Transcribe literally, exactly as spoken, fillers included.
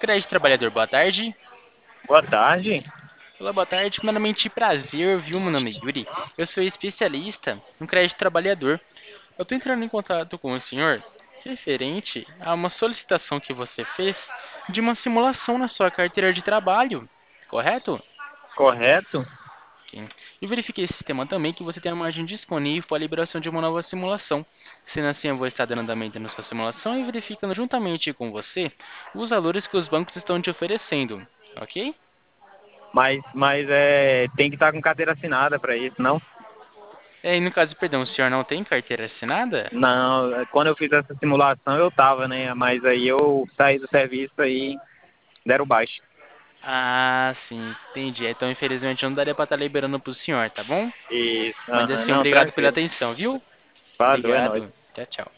Crédito Trabalhador, boa tarde. Boa tarde. Olá, boa tarde. Primeiramente, prazer, viu? Meu nome é Yuri. Eu sou especialista no Crédito Trabalhador. Eu estou entrando em contato com o senhor referente a uma solicitação que você fez de uma simulação na sua carteira de trabalho, correto? Correto? Ok. Eu verifiquei esse sistema também que você tem a margem disponível para a liberação de uma nova simulação. Sendo assim, eu vou estar dando andamento na sua simulação e verificando juntamente com você os valores que os bancos estão te oferecendo, ok? Mas, mas é, tem que estar com carteira assinada para isso, não? É, e no caso, perdão, o senhor não tem carteira assinada? Não, é, quando eu fiz essa simulação eu tava, né? Mas aí eu saí do serviço aí, deram baixo. Ah, sim, entendi. Então, infelizmente, eu não daria para estar liberando para o senhor, tá bom? Isso, Mas aham, assim, não, obrigado pela tranquilo. atenção, viu? Falou, é nóis. Obrigado. Tchau, tchau.